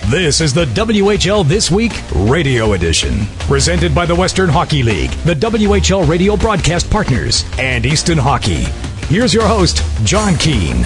This is the WHL This Week Radio Edition, presented by the Western Hockey League, the WHL radio broadcast partners, and Easton Hockey. Here's your host, John Keane.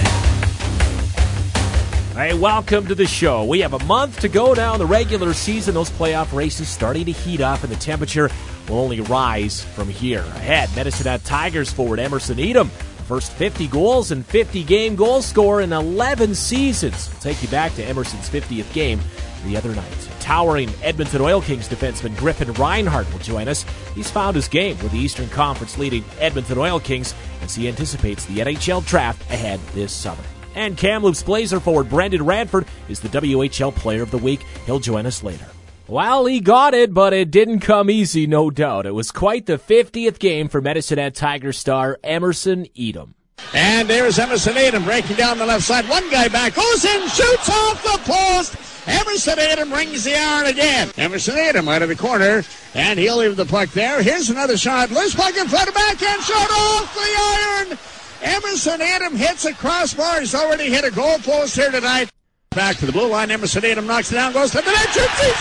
Hey, welcome to the show. We have a month to go down the regular season. Those playoff races starting to heat up, and the temperature will only rise from here. Ahead, Medicine Hat Tigers forward Emerson Edom. First 50 goals and 50-game goal scorer in 11 seasons. We'll take you back to Emerson's 50th game the other night. Towering Edmonton Oil Kings defenseman Griffin Reinhart will join us. He's found his game with the Eastern Conference leading Edmonton Oil Kings as he anticipates the NHL draft ahead this summer. And Kamloops Blazer forward Brendan Ranford is the WHL Player of the Week. He'll join us later. Well, he got it, but it didn't come easy, no doubt. It was quite the 50th game for Medicine Hat Tiger star Emerson Edom. And there's Emerson Edom breaking down the left side. One guy back, goes in, shoots off the post. Emerson Edom rings the iron again. Emerson Edom out of the corner, and he'll leave the puck there. Here's another shot. Loose puck in front of backhand shot off the iron. Emerson Edom hits a crossbar. He's already hit a goal post here tonight. Back to the blue line. Emerson Edom knocks it down, goes to the net, shoots, he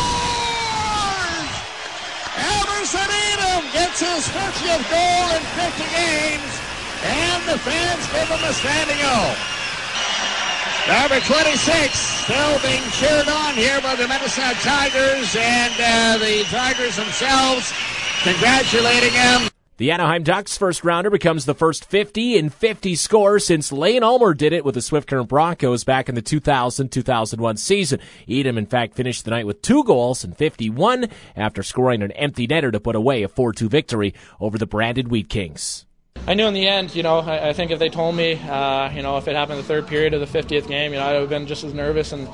scores! Emerson Edom gets his 50th goal in 50 games, and the fans give him a standing O. Number 26 still being cheered on here by the Medicine Hat Tigers, and the Tigers themselves congratulating him. The Anaheim Ducks first rounder becomes the first 50 in 50 scorer since Lane Ulmer did it with the Swift Current Broncos back in the 2000-2001 season. Edom, in fact, finished the night with 2 goals and 51 after scoring an empty netter to put away a 4-2 victory over the Branded Wheat Kings. I knew in the end, I think if they told me, if it happened in the third period of the 50th game, I would have been just as nervous. And,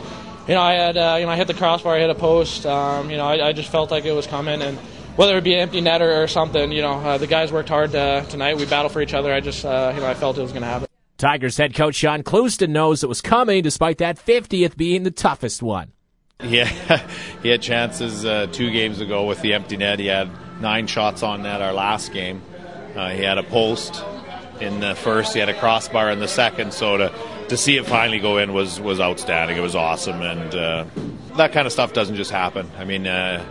I hit the crossbar, I hit a post. I just felt like it was coming. And whether it be an empty netter or something, the guys worked hard tonight. We battled for each other. I just, I felt it was going to happen. Tigers head coach Sean Clouston knows it was coming despite that 50th being the toughest one. Yeah, he had chances 2 games ago with the empty net. He had 9 shots on net our last game. He had a post in the first. He had a crossbar in the second. So to see it finally go in was outstanding. It was awesome. And that kind of stuff doesn't just happen. I mean,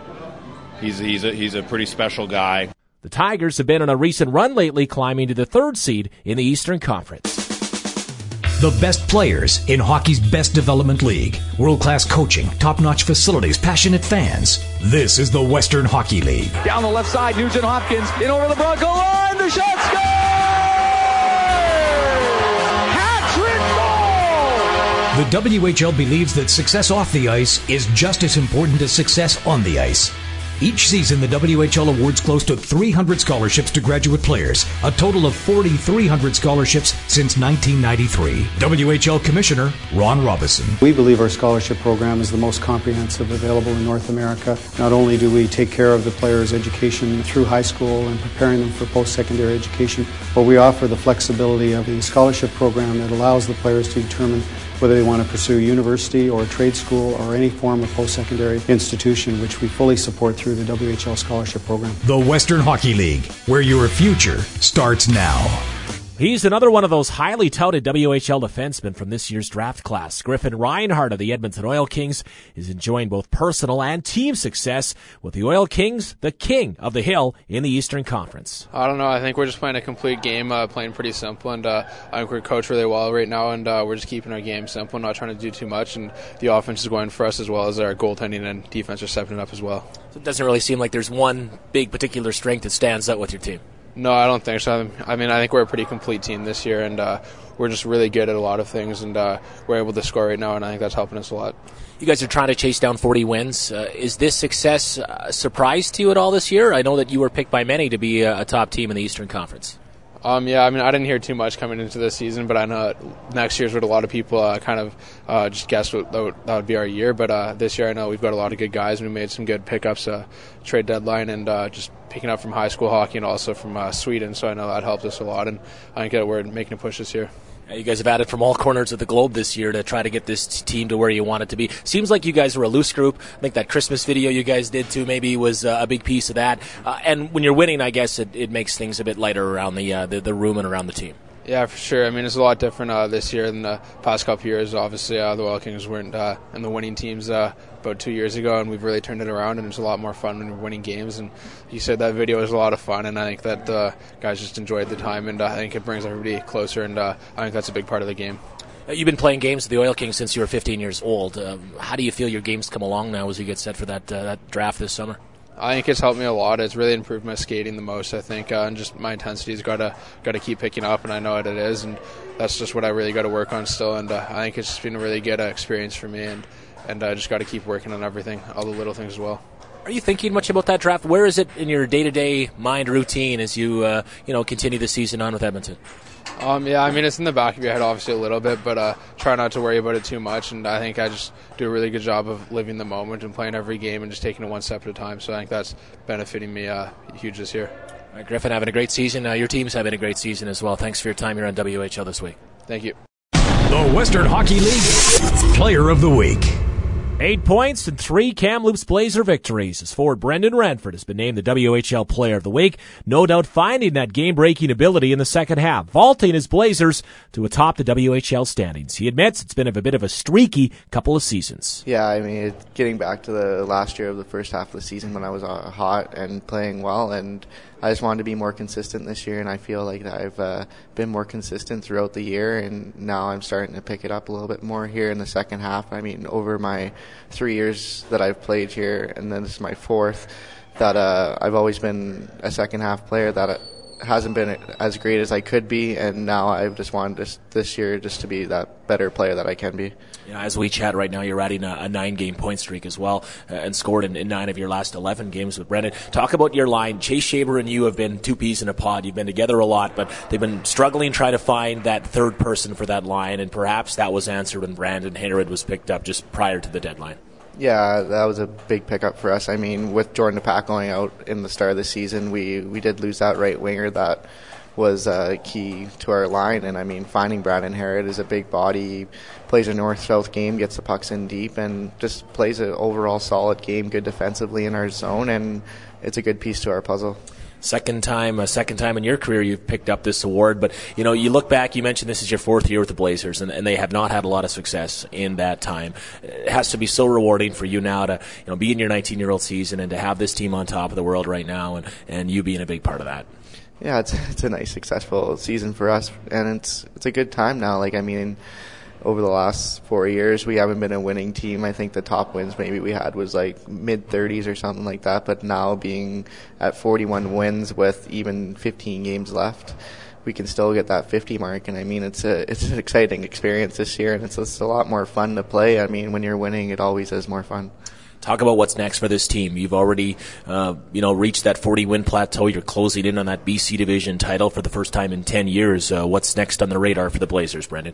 he's a pretty special guy. The Tigers have been on a recent run lately, climbing to the 3rd seed in the Eastern Conference. The best players in hockey's best development league. World-class coaching, top-notch facilities, passionate fans. This is the Western Hockey League. Down the left side, Nugent-Hopkins in over the Bronco line. The shot scores! Hat-trick goal! The WHL believes that success off the ice is just as important as success on the ice. Each season, the WHL awards close to 300 scholarships to graduate players, a total of 4,300 scholarships since 1993. WHL Commissioner Ron Robison. We believe our scholarship program is the most comprehensive available in North America. Not only do we take care of the players' education through high school and preparing them for post-secondary education, but we offer the flexibility of the scholarship program that allows the players to determine whether they want to pursue university or trade school or any form of post-secondary institution, which we fully support through the WHL Scholarship Program. The Western Hockey League, where your future starts now. He's another one of those highly touted WHL defensemen from this year's draft class. Griffin Reinhart of the Edmonton Oil Kings is enjoying both personal and team success with the Oil Kings, the king of the hill in the Eastern Conference. I don't know. I think we're just playing a complete game, playing pretty simple, and I think we're coached really well right now, and we're just keeping our game simple, not trying to do too much, and the offense is going for us as well as our goaltending and defense are stepping it up as well. So it doesn't really seem like there's one big particular strength that stands out with your team. No, I don't think so. I mean, I think we're a pretty complete team this year, and we're just really good at a lot of things, and we're able to score right now, and I think that's helping us a lot. You guys are trying to chase down 40 wins. Is this success a surprise to you at all this year? I know that you were picked by many to be a top team in the Eastern Conference. Yeah, I mean, I didn't hear too much coming into this season, but I know next year's what a lot of people just guessed that would be our year. But this year, I know we've got a lot of good guys, and we made some good pickups, trade deadline, and just picking up from high school hockey and also from Sweden. So I know that helped us a lot, and I think we're making a push this year. You guys have added from all corners of the globe this year to try to get this team to where you want it to be. Seems like you guys were a loose group. I think that Christmas video you guys did too maybe was a big piece of that. And when you're winning, I guess it makes things a bit lighter around the room and around the team. Yeah, for sure. I mean, it's a lot different this year than the past couple years. Obviously, the Oil Kings weren't in the winning teams about 2 years ago, and we've really turned it around, and it's a lot more fun when we're winning games. And you said that video was a lot of fun, and I think that guys just enjoyed the time, and I think it brings everybody closer, and I think that's a big part of the game. You've been playing games with the Oil Kings since you were 15 years old. How do you feel your game's come along now as you get set for that draft this summer? I think it's helped me a lot. It's really improved my skating the most, I think, and just my intensity's got to keep picking up, and I know what it is, and that's just what I really got to work on still. And I think it's just been a really good experience for me, and I just got to keep working on everything, all the little things as well. Are you thinking much about that draft? Where is it in your day-to-day mind routine as you continue the season on with Edmonton? Yeah, I mean, it's in the back of your head obviously a little bit, but try not to worry about it too much, and I think I just do a really good job of living the moment and playing every game and just taking it one step at a time, so I think that's benefiting me huge this year. All right, Griffin, having a great season. Your team's having a great season as well. Thanks for your time here on WHL this week. Thank you. The Western Hockey League Player of the Week. 8 points and 3 Kamloops Blazer victories as forward Brendan Ranford has been named the WHL Player of the Week. No doubt finding that game-breaking ability in the second half, vaulting his Blazers to atop the WHL standings. He admits it's been a bit of a streaky couple of seasons. Yeah, I mean, getting back to the last year of the first half of the season when I was hot and playing well, and I just wanted to be more consistent this year, and I feel like I've been more consistent throughout the year, and now I'm starting to pick it up a little bit more here in the second half. I mean, over my 3 years that I've played here, and then this is my fourth, that I've always been a second half player that hasn't been as great as I could be, and now I've just wanted this year just to be that better player that I can be. Yeah, as we chat right now, you're riding a 9-game point streak as well, and scored in 9 of your last 11 games with Brendan. Talk about your line. Chase Shaber and you have been two peas in a pod. You've been together a lot, but they've been struggling trying to find that third person for that line, and perhaps that was answered when Brandon Herod was picked up just prior to the deadline. Yeah, that was a big pickup for us. I mean, with Jordan DePac going out in the start of the season, we did lose that right winger that was key to our line. And, I mean, finding Brandon Herod is a big body. He plays a north-south game, gets the pucks in deep, and just plays an overall solid game, good defensively in our zone, and it's a good piece to our puzzle. Second time in your career you've picked up this award, but you look back, you mentioned this is your 4th year with the Blazers, and they have not had a lot of success in that time. It has to be so rewarding for you now to be in your 19-year-old season and to have this team on top of the world right now, and you being a big part of that. Yeah, it's a nice, successful season for us, and it's a good time now. Like, I mean, over the last 4 years, we haven't been a winning team. I think the top wins maybe we had was like mid-30s or something like that. But now being at 41 wins with even 15 games left, we can still get that 50 mark. And I mean, it's an exciting experience this year, and it's a lot more fun to play. I mean, when you're winning, it always is more fun. Talk about what's next for this team. You've already, reached that 40-win plateau. You're closing in on that BC Division title for the first time in 10 years. What's next on the radar for the Blazers, Brendan?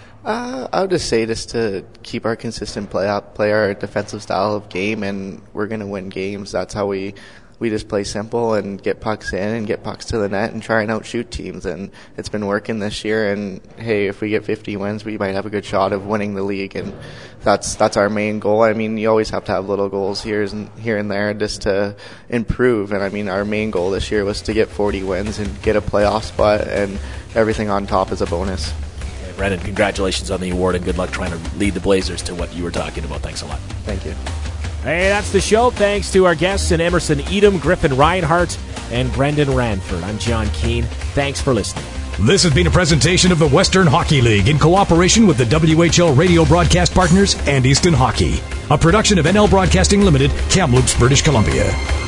I would just say just to keep our consistent play our defensive style of game, and we're going to win games. That's how we just play simple and get pucks in and get pucks to the net and try and outshoot teams. And it's been working this year. And hey, if we get 50 wins, we might have a good shot of winning the league. And that's our main goal. I mean, you always have to have little goals here and there just to improve. And I mean, our main goal this year was to get 40 wins and get a playoff spot, and everything on top is a bonus. Brendan, congratulations on the award, and good luck trying to lead the Blazers to what you were talking about. Thanks a lot. Thank you. Hey, that's the show. Thanks to our guests in Emerson Edom, Griffin Reinhart, and Brendan Ranford. I'm John Keane. Thanks for listening. This has been a presentation of the Western Hockey League in cooperation with the WHL radio broadcast partners and Easton Hockey. A production of NL Broadcasting Limited, Kamloops, British Columbia.